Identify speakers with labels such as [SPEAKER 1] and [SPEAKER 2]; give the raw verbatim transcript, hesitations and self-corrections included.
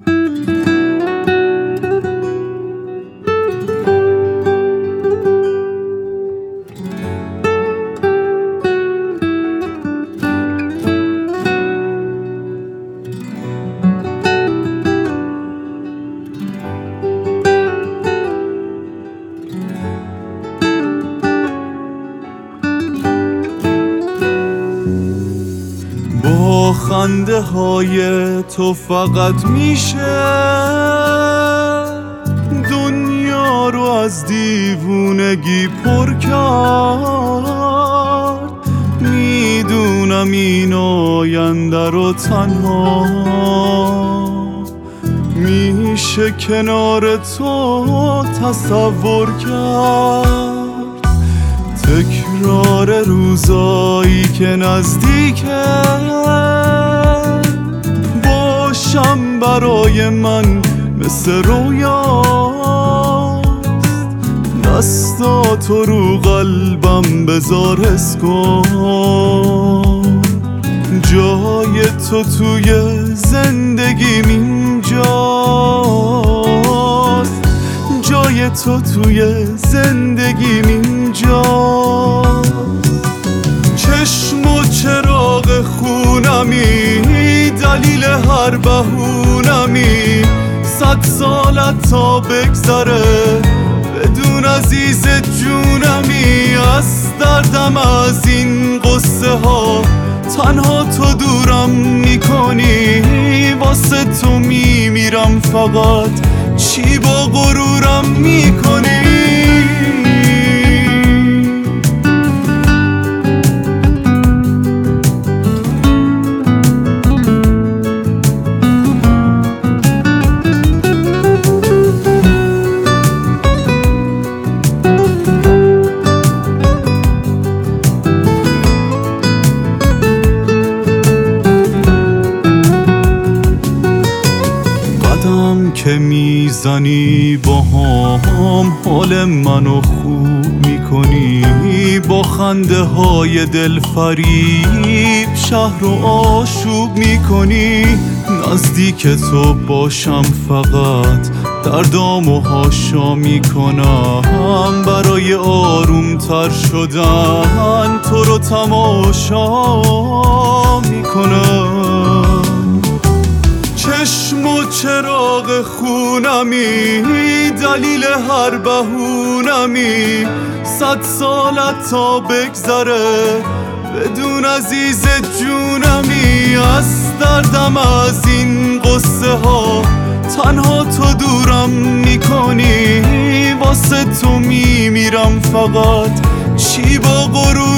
[SPEAKER 1] با خنده های تو فقط میشه دنیا رو از دیوونگی پر کرد. میدونم این آینده رو تنها میشه کنار تو تصور کرد. تکرار روزایی که نزدیکه باشم برای من مثل رویاست. دستاتو رو قلبم بذار حس کن، جای تو توی زندگیم اینجاست. جای تو توی زندگیم اینجاست. چشم و چراغ خونمی، دلیل هر بهونمی. صد سالت تا بگذره بدون عزیز جونمی. از دردم از این قصه ها تنها تو دورم میکنی. واسه تو میمیرم فقط چی با غرورم میکنی. که میزنی با هم حال منو خوب میکنی. با خنده های دل فریب شهر رو آشوب میکنی. نزدیک تو باشم فقط دردامو هاشا میکنم. برای آروم تر شدن تو رو تماشا میکنم. چشم و چراغ خونمی، دلیل هر بهونمی. صد سالت تا بگذره بدون عزیز جونمی. از دردم از این قصه ها تنها تو دورم میکنی. واسه تو میمیرم فقط چی با غرور